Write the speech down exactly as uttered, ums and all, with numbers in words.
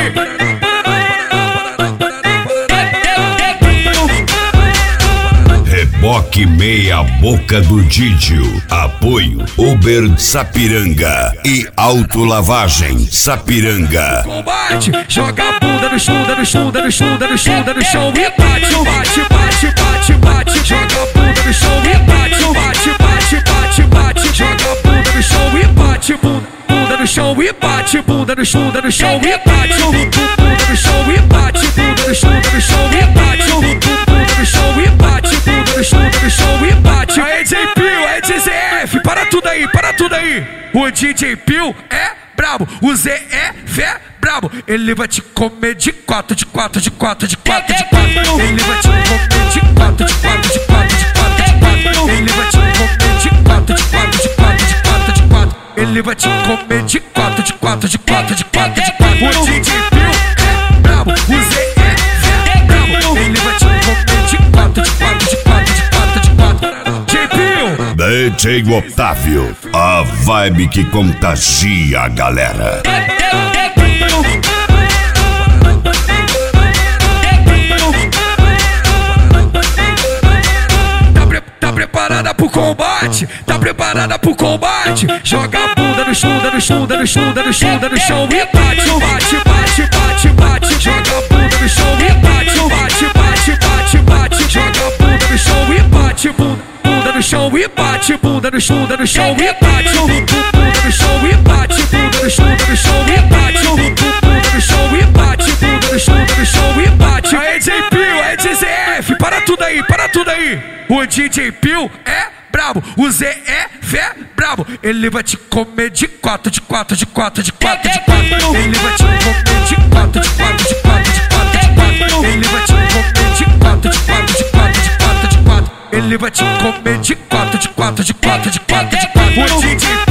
Reboque meia boca do Didio. Apoio Uber Sapiranga e Autolavagem Sapiranga. Combate, joga a bunda no chão, no chão, no chão, no chão, no chão e bate, bate, bate, bate, bate, joga a bunda no chão e bate, bate, bate, bate, bate, joga a bunda no chão e bate, bunda no chão e bate, bunda no chão, no chão e bate, bunda no chão e bate, bunda no chão, no chão e bate, bunda no chão e bate, bunda no chão, no chão e bate. Aí D J Pio, aí D J F, para tudo aí, para tudo aí. O D J Pio é brabo, o Z F é brabo. Ele vai te comer de quatro, de quatro, de quatro, de quatro, de quatro. Ele vai te comer de quatro, de quatro, de quatro, de quatro, de quatro. Ele vai te comer de quatro, de quatro, de quatro, de quatro, de quatro. Ele vai te comer de quatro, de quatro, de quatro, de quatro, de quatro. O D J Pio é brabo, o Z F é brabo. Ele vai te comer de quatro, de quatro, de quatro, de quatro, de quatro. D J Pio, D J Otávio, a vibe que contagia a galera. Tá preparada pro combate? Tá preparada pro combate? Joga a bunda no chão, no chão, no chão, no chão, no chão e bate, bate, bate, bate, bate. Joga a bunda no chão e bate, bate, bate, bate, bate. Joga a bunda no chão e bate, bunda no chão e bate, bunda no chão, no chão e bate, bunda no chão e bate, bunda no chão, no chão e bate, bunda no chão e bate, bunda no chão, no chão e bate. Aí D J Pio, aí D J F, para tudo aí, para tudo aí. O D J Pio é brabo, o Z F é brabo. Ele vai te comer de quatro, de quatro, de quatro, de quatro, de quatro. Ele vai te comer de quatro, de quatro, de quatro, de quatro, de quatro. Ele vai te comer de quatro, de quatro, de quatro, de quatro, de quatro. Ele vai te comer de quatro, de quatro, de quatro, de quatro, de quatro. O D J